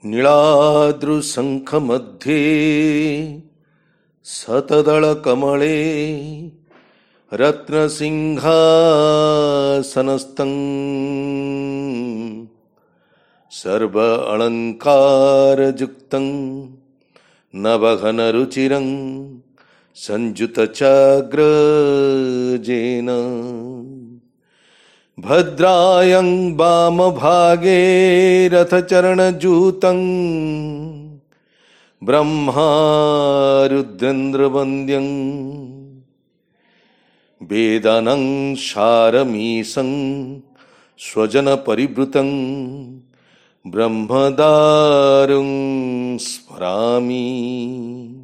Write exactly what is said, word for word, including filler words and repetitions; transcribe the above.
नीलाद्रुशङ्खमध्ये शतदलकमले रत्नसिंहासनस्थं सर्व अलङ्कारयुक्तं नवघनरुचिरं संयुतचाग्रजेन भद्रायं वामभागे रथचरणजूतं ब्रह्मारुद्रेन्द्रवन्द्यं वेदानं सारमीशं स्वजनपरिवृतं ब्रह्मदारुं स्मरामि।